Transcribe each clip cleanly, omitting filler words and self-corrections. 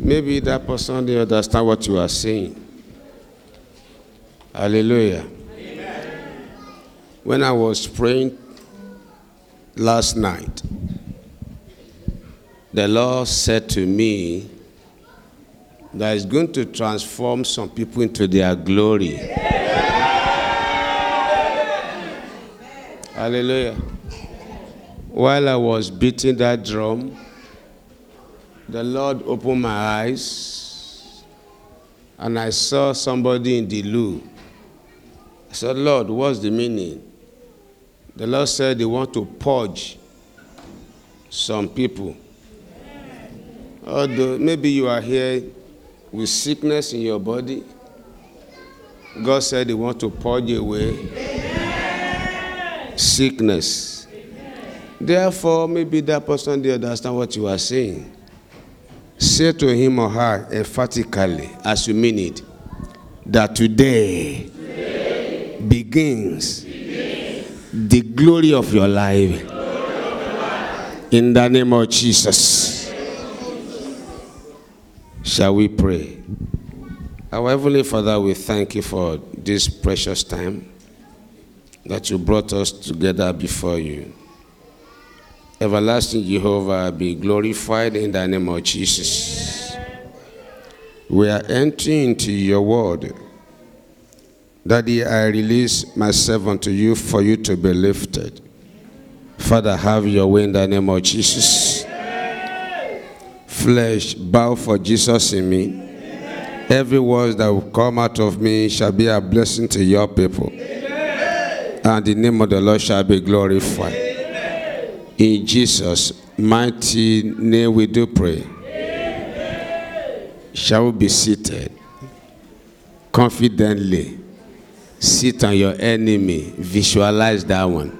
Maybe that person didn't understand what you are saying. Hallelujah. Amen. When I was praying last night, the Lord said to me that He's going to transform some people into their glory. Hallelujah. While I was beating that drum, the Lord opened my eyes and I saw somebody in the loo. I said, Lord, what's the meaning? The Lord said they want to purge some people. Although maybe you are here with sickness in your body, God said they want to purge away sickness. Therefore, maybe that person didn't understand what you are saying. Say to him or her emphatically, as you mean it, that today begins the glory of your life. In the name of Jesus. Shall we pray? Our Heavenly Father, we thank you for this precious time that you brought us together before you. Everlasting Jehovah, be glorified in the name of Jesus. We are entering into your word. Daddy, I release myself unto you for you to be lifted. Father, have your way in the name of Jesus. Flesh, bow for Jesus in me. Every word that will come out of me shall be a blessing to your people. And the name of the Lord shall be glorified. In Jesus' mighty name we do pray. Shall we be seated confidently? Sit on your enemy. Visualize that one.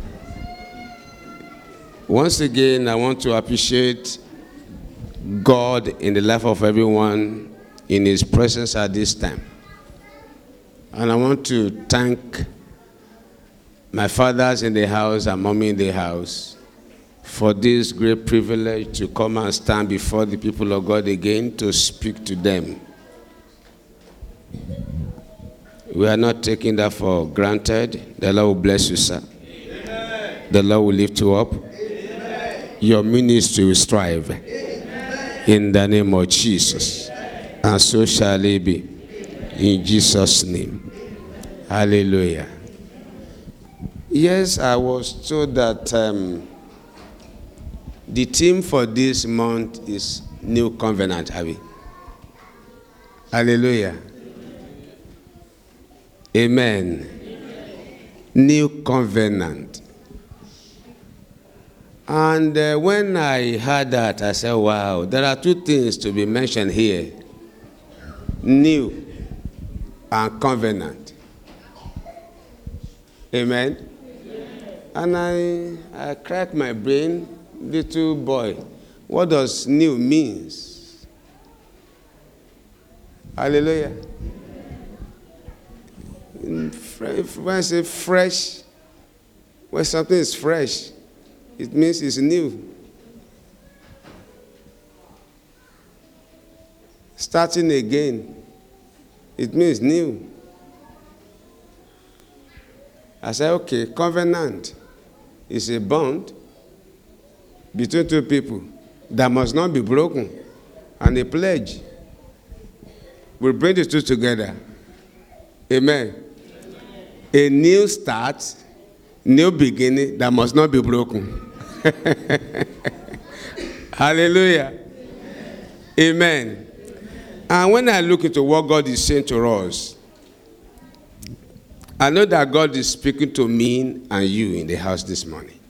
Once again, I want to appreciate God in the life of everyone in his presence at this time. And I want to thank my fathers in the house and mommy in the house for this great privilege to come and stand before the people of God again to speak to them. We are not taking that for granted. The Lord will bless you, sir. Amen. The Lord will lift you up. Amen. Your ministry will strive. Amen. In the name of Jesus. Amen. And so shall it be. In Jesus' name. Hallelujah. Yes, I was told that the theme for this month is New Covenant, Abby. Hallelujah. Amen. New Covenant. And when I heard that, I said, wow, there are two things to be mentioned here. New and covenant. Amen. And I cracked my brain, little boy. What does new means? Hallelujah. When I say fresh, when something is fresh, it means it's new. Starting again, it means new. I said, okay, covenant is a bond between two people that must not be broken. And a pledge will bring the two together. Amen. A new start, new beginning that must not be broken. Hallelujah. Amen. And when I look into what God is saying to us, I know that God is speaking to me and you in the house this morning.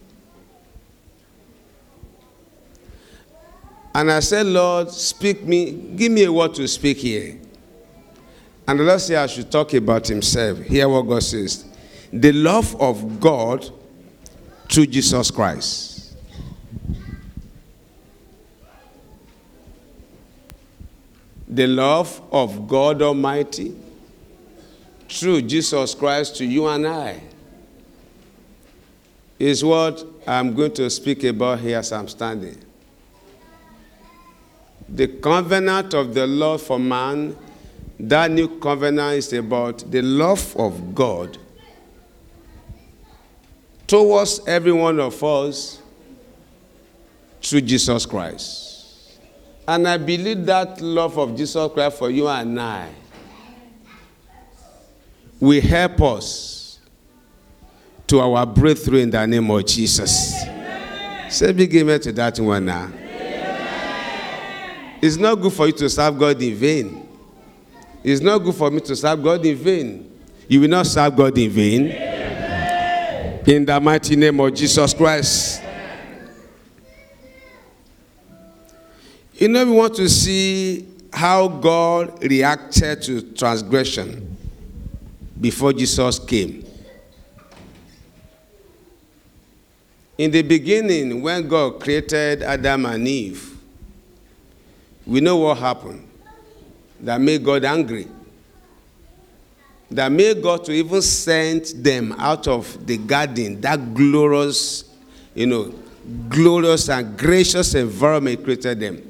And I said, Lord, speak me, give me a word to speak here. And the Lord said I should talk about himself. Hear what God says. The love of God through Jesus Christ. The love of God Almighty through Jesus Christ to you and I is what I'm going to speak about here as I'm standing. The covenant of the Lord for man, that new covenant is about the love of God towards every one of us through Jesus Christ. And I believe that love of Jesus Christ for you and I will help us to our breakthrough in the name of Jesus. Amen. Say big amen to that one now. Amen. It's not good for you to serve God in vain. It's not good for me to serve God in vain. You will not serve God in vain. Amen. In the mighty name of Jesus Christ. You know, we want to see how God reacted to transgression before Jesus came. In the beginning, when God created Adam and Eve, we know what happened. That made God angry. That made God to even send them out of the garden, that glorious, glorious and gracious environment created them.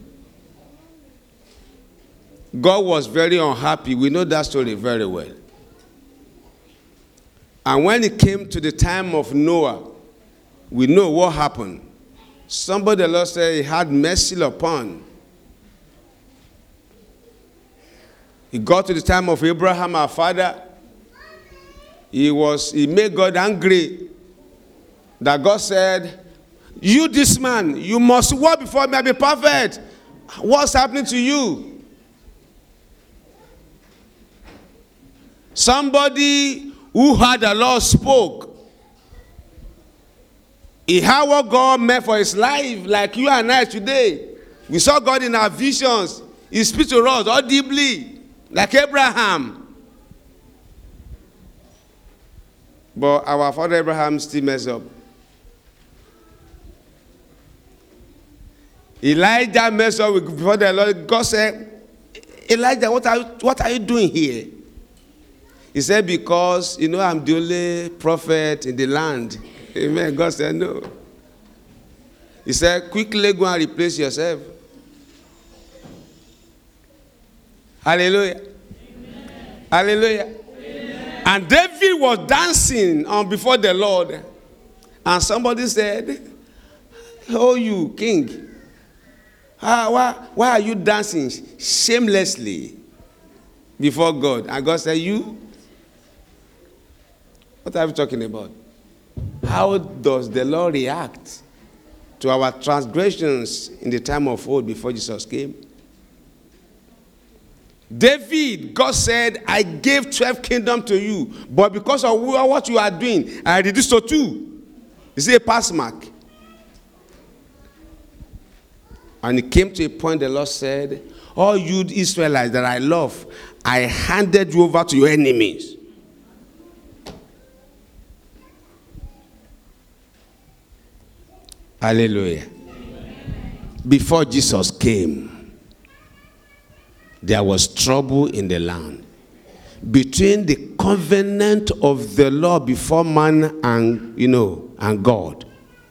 God was very unhappy. We know that story very well. And when it came to the time of Noah, we know what happened. Somebody, the Lord said, he had mercy upon. He got to the time of Abraham, our father. He made God angry. That God said, you, this man, you must walk before me and be perfect. What's happening to you? Somebody who had the Lord spoke. He had what God meant for his life, like you and I today. We saw God in our visions. He speaks to us audibly, like Abraham. But our father Abraham still messed up. Elijah messed up before the Lord. God said, Elijah, what are you doing here? He said, because, I'm the only prophet in the land. Amen. God said, no. He said, quickly go and replace yourself. Hallelujah. Amen. Hallelujah. Amen. And David was dancing before the Lord. And somebody said, oh, you king, why are you dancing shamelessly before God? And God said, you? What are we talking about? How does the Lord react to our transgressions in the time of old before Jesus came? David, God said, I gave 12 kingdoms to you, but because of what you are doing, I reduced to 2. Is it a pass mark? And it came to a point the Lord said, all you Israelites that I love, I handed you over to your enemies. Hallelujah. Amen. Before Jesus came, there was trouble in the land between the covenant of the law before man and God.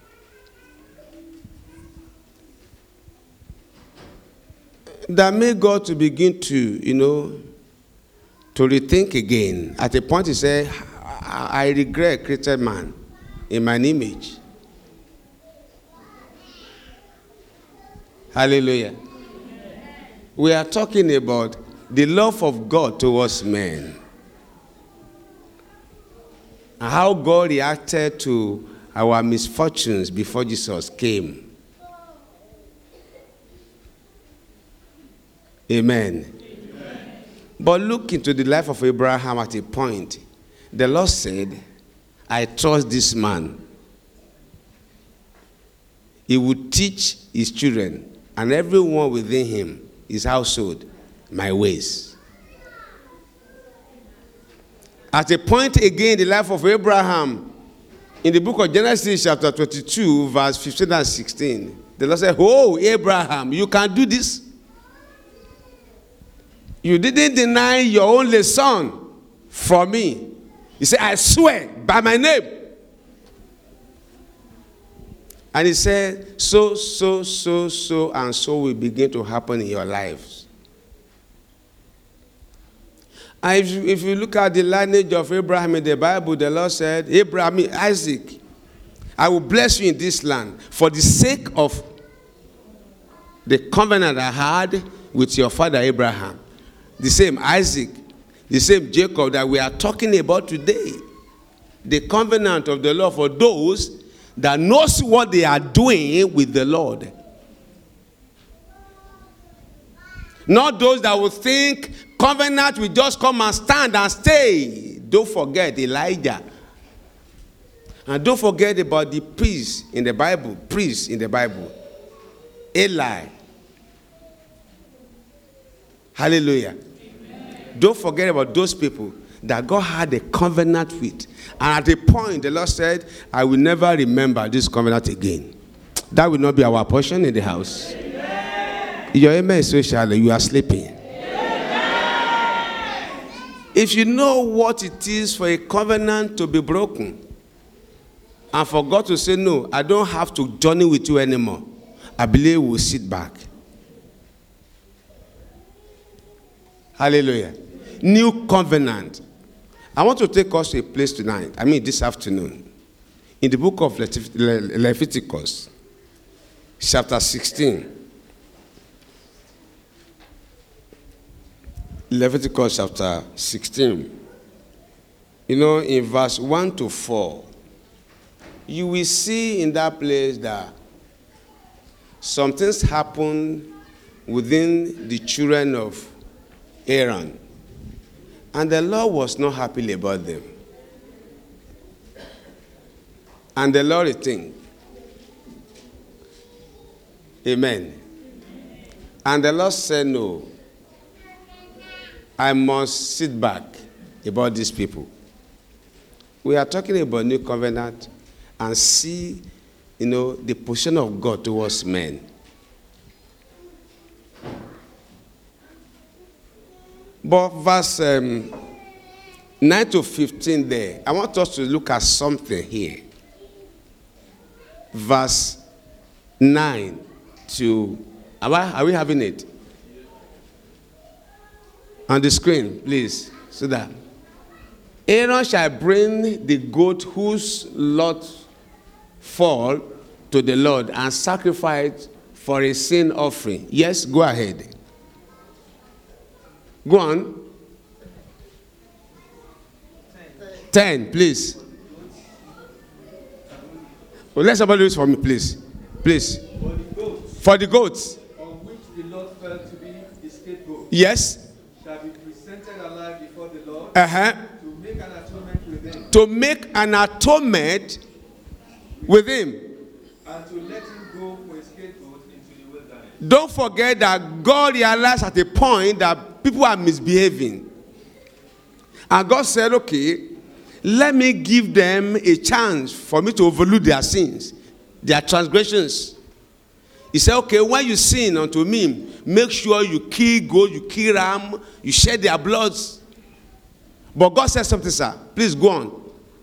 That made God to begin to rethink again. At a point he said, I regret created man in my image. Hallelujah. We are talking about the love of God towards men. And how God reacted to our misfortunes before Jesus came. Amen. Amen. But look into the life of Abraham at a point. The Lord said, I trust this man. He would teach his children and everyone within him, his household, my ways. At a point again in the life of Abraham, in the book of Genesis chapter 22, verse 15 and 16, the Lord said, oh, Abraham, you can do this. You didn't deny your only son for me. He said, I swear by my name. And he said, so, and so will begin to happen in your lives. And if you look at the lineage of Abraham in the Bible, the Lord said, Abraham, Isaac, I will bless you in this land for the sake of the covenant I had with your father Abraham. The same Isaac, the same Jacob that we are talking about today. The covenant of the Lord for those that knows what they are doing with the Lord. Not those that will think covenant will just come and stand and stay. Don't forget Elijah. And don't forget about the priests in the Bible. Eli. Hallelujah. Amen. Don't forget about those people that God had a covenant with. And at a point, the Lord said, I will never remember this covenant again. That will not be our portion in the house. Amen. Your amen is so shallow, you are sleeping. Amen. If you know what it is for a covenant to be broken, and for God to say, no, I don't have to journey with you anymore, I believe we'll sit back. Hallelujah. New covenant. I want to take us to a place tonight, this afternoon, in the book of Leviticus, chapter 16. Leviticus chapter 16. In verse 1 to 4, you will see in that place that some things happen within the children of Aaron. And the Lord was not happy about them. And the Lord think, amen. And the Lord said, no, I must sit back about these people. We are talking about new covenant and see, the position of God towards men. But verse 9 to 15 there, I want us to look at something here. Verse 9 to, are we having it? On the screen, please, so that Aaron shall bring the goat whose lot fall to the Lord and sacrifice for a sin offering. Yes, go ahead. Go on. 10, please. Well, let somebody do this for me, please. Please. For the goats. On which the Lord felt to be the scapegoat. Yes. Shall be presented alive before the Lord. To make an atonement with him. To make an atonement with him. And to let him go for a scapegoat into the wilderness. Don't forget that God realized at a point that people are misbehaving. And God said, okay, let me give them a chance for me to overlook their sins, their transgressions. He said, okay, when you sin unto me, make sure you kill goat, you kill ram, you shed their bloods. But God said something, sir. Please go on.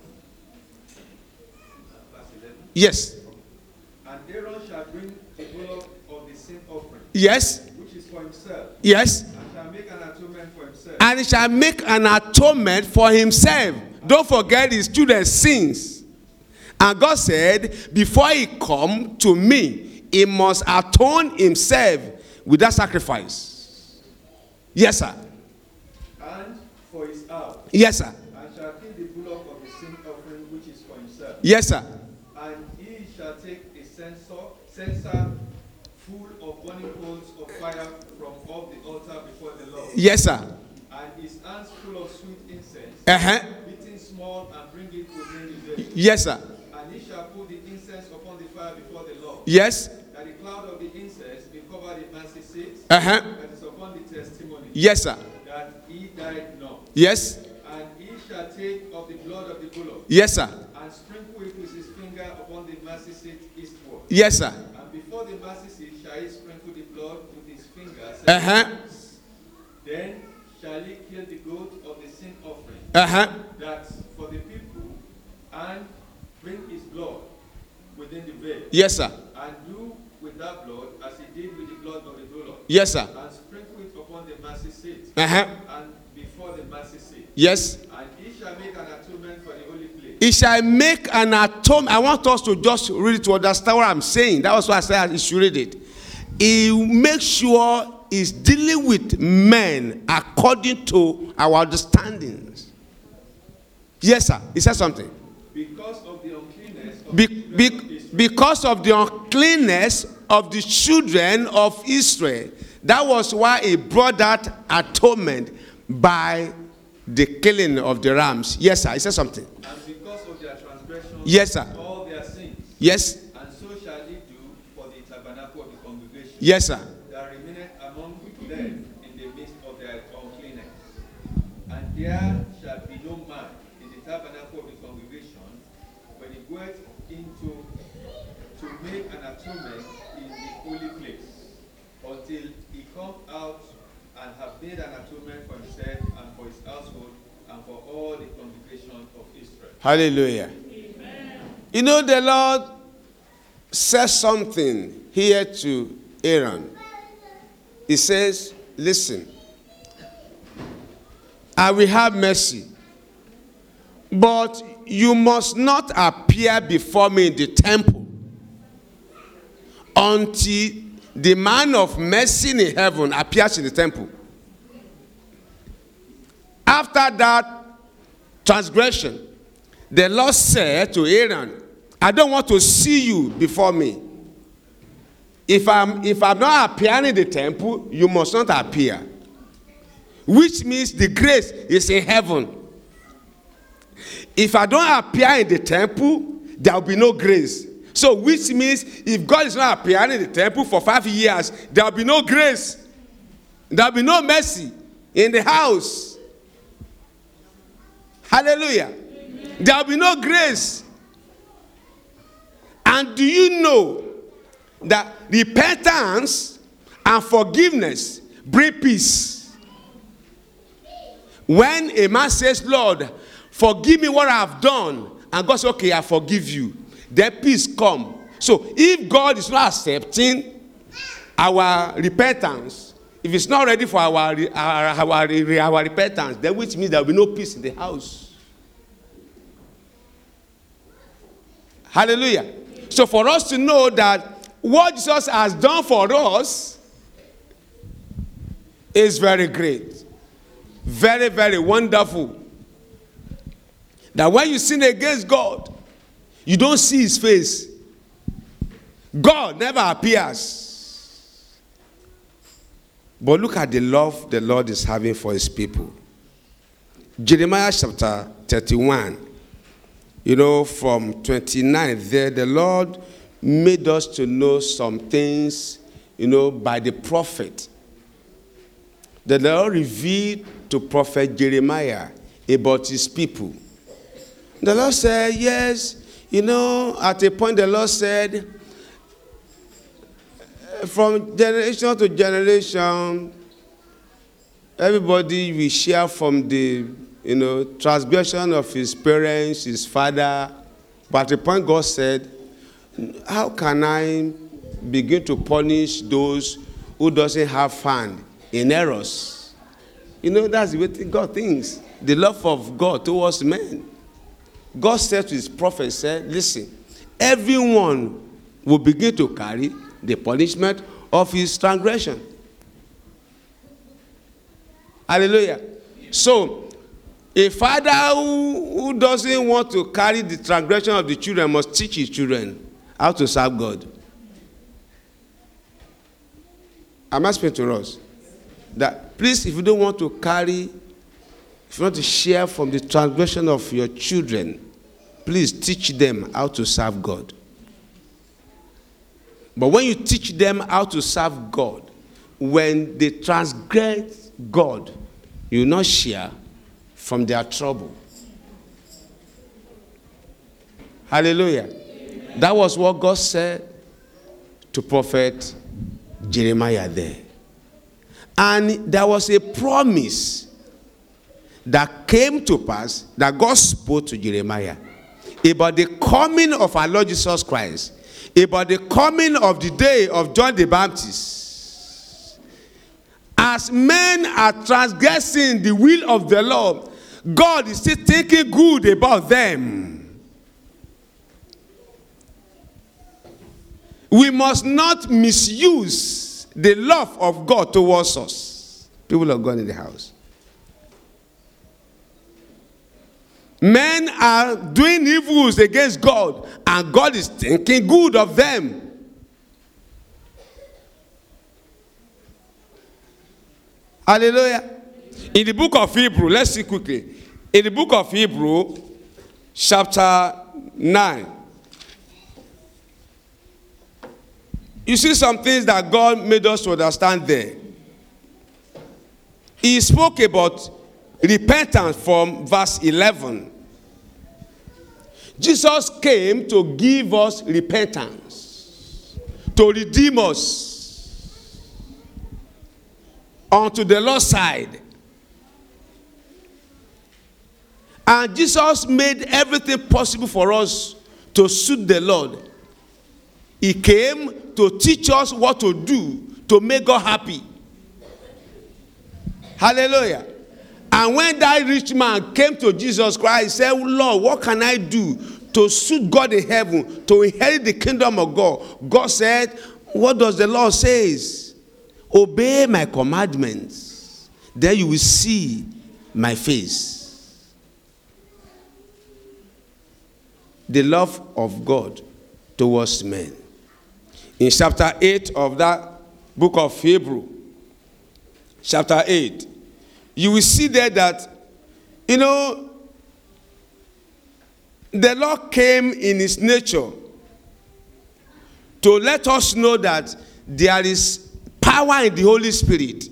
Yes. And Aaron shall bring a bullock of the sin offering. Yes. Which is for himself. Yes. And shall make an atonement for himself. And he shall make an atonement for himself. Don't forget his children's sins. And God said, before he come to me, he must atone himself with that sacrifice. Yes, sir. And for his house. Yes, sir. And shall kill the bullock of the sin offering which is for himself. Yes, sir. And he shall take a censer full of burning coals of fire from off the altar before the Lord. Yes, sir. And his hands full of sweet incense, beating small and bring it to him. Yes, sir. And he shall put the incense upon the fire before the Lord. Yes. That the cloud of the incense may cover the mercy seat that is upon the testimony. Yes, sir. That he died not. Yes. And he shall take of the blood of the bullock. Yes, sir. And sprinkle it with his finger upon the mercy seat eastward. Yes, sir. And before the mercy seat shall he sprinkle the blood with his finger. Then shall he kill the goat of the sin offering. That for the people, and bring his blood within the veil. Yes, sir. And do with that blood as he did with the blood of the bullock. Yes, sir. And sprinkle it upon the mercy seat. Uh-huh. And before the mercy seat. Yes. And he shall make an atonement for the holy place. He shall make an atonement. I want us to just read it to understand what I'm saying. That was why I said you should read it. He makes sure he's dealing with men according to our understandings. Yes, sir. He said something. Because of the uncleanness of Because of the uncleanness of the children of Israel. That was why he brought that atonement by the killing of the rams. Yes, sir. He said something. And because of their transgressions, yes, sir. all their sins. Yes. And so shall he do for the tabernacle of the congregation. Yes, sir. That remaineth among them in the midst of their uncleanness. And there shall be no man in the tabernacle of the congregation when he goeth into to make an atonement in the holy place, until he come out and have made an atonement for himself and for his household and for all the congregation of Israel. Hallelujah. Amen. You know, the Lord says something here to Aaron. He says, listen, I will have mercy, but you must not appear before me in the temple until the man of mercy in heaven appears in the temple. After that transgression, the Lord said to Aaron, I don't want to see you before me. If I'm not appearing in the temple, you must not appear. Which means the grace is in heaven. If I don't appear in the temple, there will be no grace. So which means if God is not appearing in the temple for 5 years, there will be no grace. There will be no mercy in the house. Hallelujah. Amen. There will be no grace. And do you know that repentance and forgiveness bring peace? When a man says, Lord, forgive me what I have done, and God says, okay, I forgive you, then peace come. So if God is not accepting our repentance, if it's not ready for our repentance, then which means there will be no peace in the house. Hallelujah. So for us to know that what Jesus has done for us is very great. Very, very wonderful. That when you sin against God, you don't see his face. God never appears. But look at the love the Lord is having for his people. Jeremiah chapter 31. You know, from 29 there, the Lord made us to know some things, you know, by the prophet. The Lord revealed to prophet Jeremiah about his people. The Lord said, yes, you know, at a point the Lord said, from generation to generation, everybody will share from the, you know, transgression of his parents, his father. But at the point God said, how can I begin to punish those who doesn't have hand in errors? You know, that's the way God thinks. The love of God towards men. God said to his prophet, said, listen, everyone will begin to carry the punishment of his transgression. Hallelujah. So, a father who doesn't want to carry the transgression of the children must teach his children how to serve God. I'm asking to us that please, if you don't want to carry, if you want to share from the transgression of your children, please teach them how to serve God. But when you teach them how to serve God, when they transgress God, you will not share from their trouble. Hallelujah. Amen. That was what God said to prophet Jeremiah there. And there was a promise that came to pass that God spoke to Jeremiah. about the coming of our Lord Jesus Christ, about the coming of the day of John the Baptist. As men are transgressing the will of the Lord, God is still thinking good about them. We must not misuse the love of God towards us. People of God in the house. Men are doing evils against God, and God is thinking good of them. Hallelujah. In the book of Hebrew, let's see quickly. In the book of Hebrew, chapter 9, you see some things that God made us to understand there. He spoke about repentance from verse 11. Jesus came to give us repentance, to redeem us unto the Lord's side. And Jesus made everything possible for us to suit the Lord. He came to teach us what to do to make God happy. Hallelujah. And when that rich man came to Jesus Christ, he said, Lord, what can I do to suit God in heaven, to inherit the kingdom of God? God said, what does the Lord say? Obey my commandments, then you will see my face. The love of God towards men. In chapter 8 of that book of Hebrew, chapter 8, you will see there that, the Lord came in his nature to let us know that there is power in the Holy Spirit.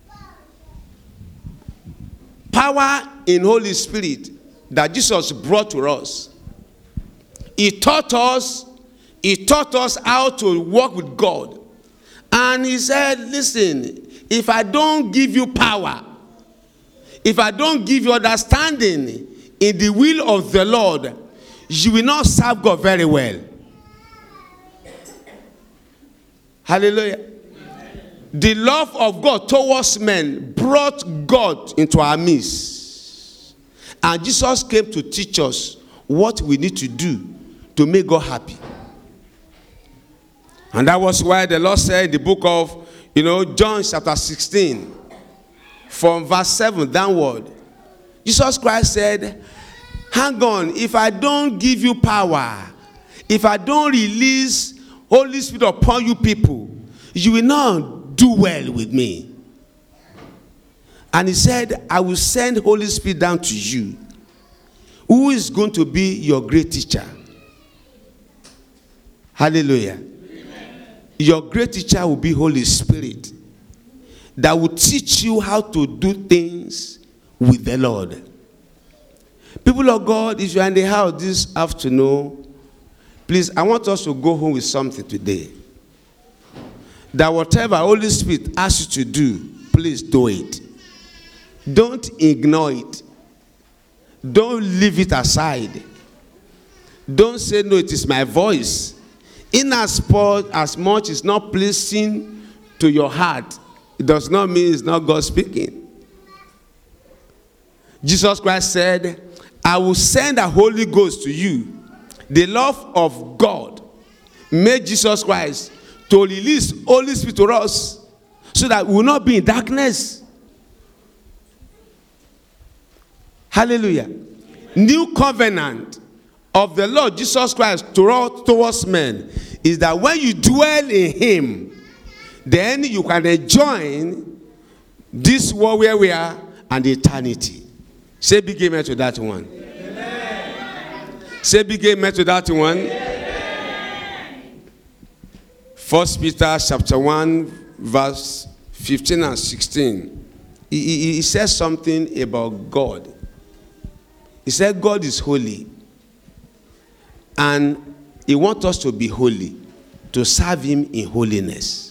Power in Holy Spirit that Jesus brought to us. He taught us how to walk with God. And he said, listen, if I don't give you power, if I don't give you understanding in the will of the Lord, you will not serve God very well. Hallelujah. Amen. The love of God towards men brought God into our midst. And Jesus came to teach us what we need to do to make God happy. And that was why the Lord said in the book of, John chapter 16, from verse 7 downward, Jesus Christ said, hang on, if I don't give you power, if I don't release Holy Spirit upon you people, you will not do well with me. And he said, I will send Holy Spirit down to you, who is going to be your great teacher. Hallelujah. Amen. Your great teacher will be Holy Spirit, that will teach you how to do things with the Lord. People of God, if you are in the house this afternoon, please, I want us to go home with something today. That whatever Holy Spirit asks you to do, please do it. Don't ignore it. Don't leave it aside. Don't say, no, it is my voice. In as much is not pleasing to your heart, it does not mean it's not God speaking. Jesus Christ said, I will send the Holy Ghost to you. The love of God made Jesus Christ to release Holy Spirit to us so that we will not be in darkness. Hallelujah. New covenant of the Lord Jesus Christ towards men is that when you dwell in him, then you can enjoy this world where we are and eternity. Say big amen to that one. Amen. Say big amen to that one. Amen. 1 Peter chapter 1 verse 15 and 16. He says something about God. He said God is holy. And he wants us to be holy, to serve him in holiness.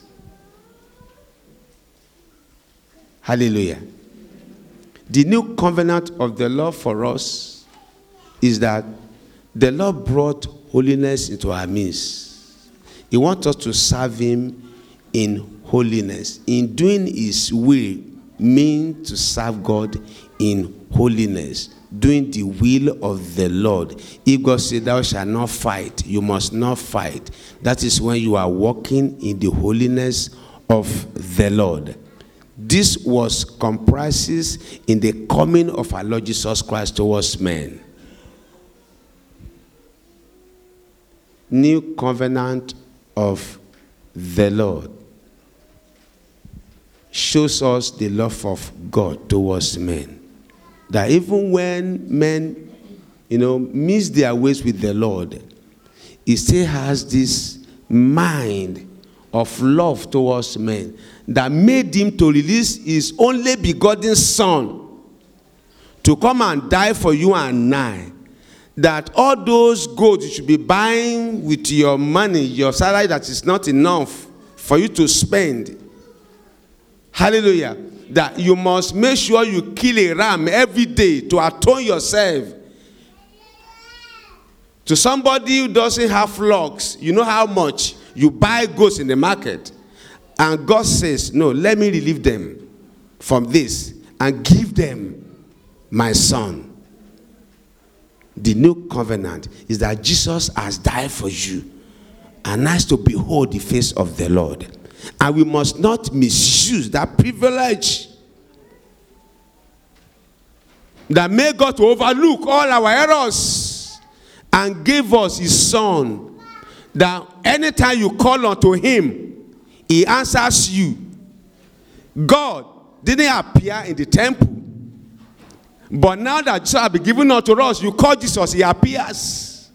Hallelujah. The new covenant of the Lord for us is that The Lord brought holiness into our midst. He wants us to serve him in holiness. In doing his will means to serve God in holiness. Doing the will of the Lord. If God said, thou shalt not fight, you must not fight. That is when you are walking in the holiness of the Lord. This was comprises in the coming of our Lord Jesus Christ towards men. New covenant of the Lord shows us the love of God towards men. That even when men, miss their ways with the Lord, he still has this mind of love towards men that made him to release his only begotten Son to come and die for you and I. That all those goods you should be buying with your money, your salary that is not enough for you to spend. Hallelujah. That you must make sure you kill a ram every day to atone yourself. To somebody who doesn't have flocks, you know how much you buy goats in the market. And God says, no, let me relieve them from this and give them my Son. The new covenant is that Jesus has died for you and has to behold the face of the Lord. And we must not misuse that privilege that made God to overlook all our errors and give us his Son. That anytime you call unto him, he answers you. God didn't appear in the temple. But now that Jesus has been given unto us, you call Jesus, he appears.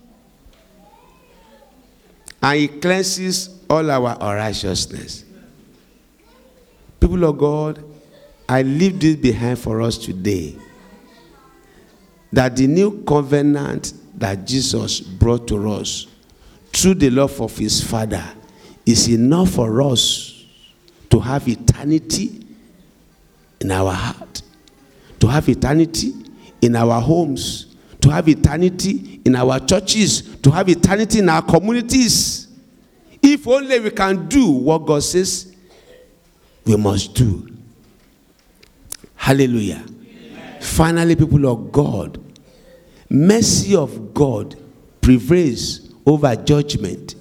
And he cleanses all our unrighteousness. People of God, I leave this behind for us today. That the new covenant that Jesus brought to us through the love of his Father is enough for us to have eternity in our heart, to have eternity in our homes, to have eternity in our churches, to have eternity in our communities. If only we can do what God says we must do. Hallelujah. Amen. Finally, people of God, mercy of God prevails over judgment.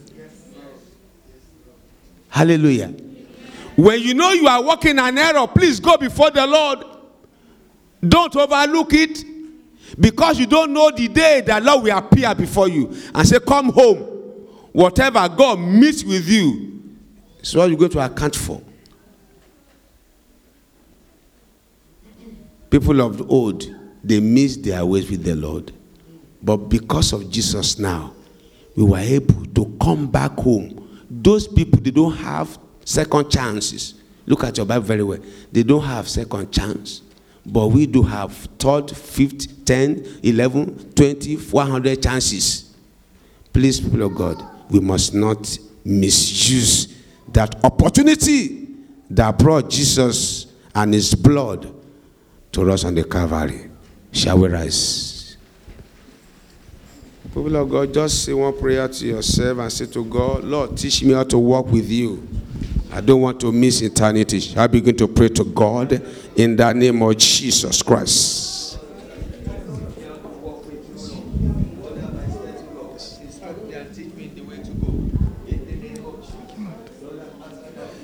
Hallelujah. When you know you are walking an error, please go before the Lord. Don't overlook it, because you don't know the day that Lord will appear before you and say, come home. Whatever God meets with you is what you're going to account for. People of old, they missed their ways with the Lord. But because of Jesus now, we were able to come back home. Those people, they don't have second chances. Look at your Bible very well. They don't have second chance. But we do have third, fifth, 10, 11, 20, 100 chances. Please, people of God, we must not misuse that opportunity that brought Jesus and his blood to us on the Calvary. Shall we rise? People of God, just say one prayer to yourself and say to God, Lord, teach me how to walk with you. I don't want to miss eternity. I begin to pray to God in the name of Jesus Christ.